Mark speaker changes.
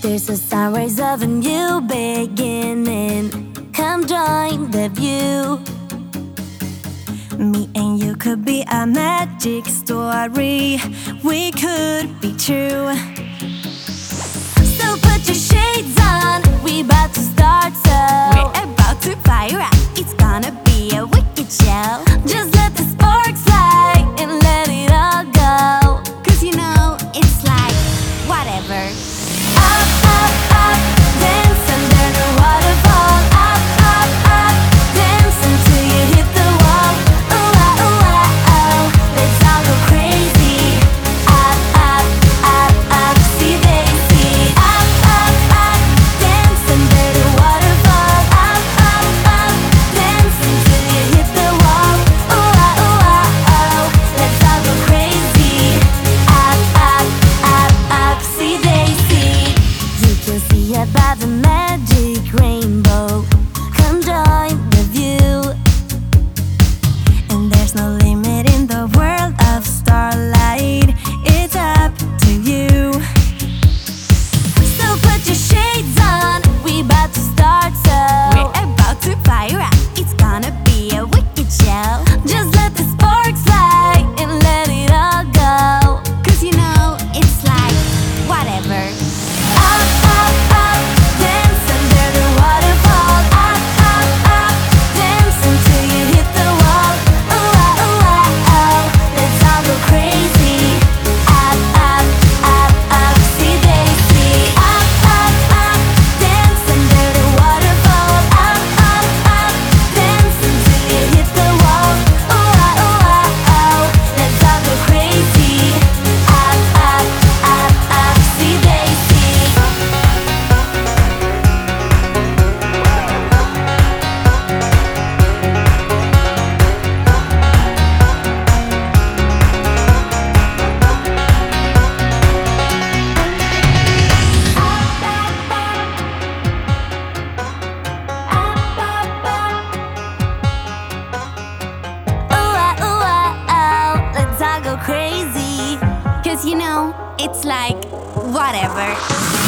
Speaker 1: There's a sunrise of a new beginning. Come join the view.
Speaker 2: Me and you could be a magic story. We could be true.
Speaker 1: So put your shades on. We about to start, so
Speaker 2: We're about to fire up. It's gonna be a wicked show.
Speaker 1: just let the sparks fly and let it all go.
Speaker 2: 'Cause you know, it's like, whatever.
Speaker 1: Up, up, up, dance under the waterfall. Up, up, up, dance until you hit the wall. Ooh, ah, ooh, ah, oh, let's all go crazy. Up, up, up, up, see they see. Up, up, up, dance under the waterfall. Up, up, up, dance until you hit the wall. Ooh, ah, oh, let's all go crazy. Up, up, up, up, see they see. You can see above the magic rainbow. Come join the view.
Speaker 2: And there's no limit in the world of starlight. It's up to you.
Speaker 1: So put your shades on. We about to start, so
Speaker 2: We're about to fire up. It's gonna be a wicked show.
Speaker 1: just let the sparks fly and let it all go.
Speaker 2: 'Cause you know, it's like, whatever.
Speaker 1: Up, up, up, dance under the waterfall. Up, up, up, dance until you hit the wall. Ooh, ah, oh, let's all go crazy. Up, up, up, up, see they see. Up, up, up, dance under the waterfall. Up, up, up, dance until you hit the wall. Ooh, ah, oh, let's all go crazy. Up, up, up, up, see they see. Let's all go crazy.
Speaker 2: 'Cause you know, it's like, whatever.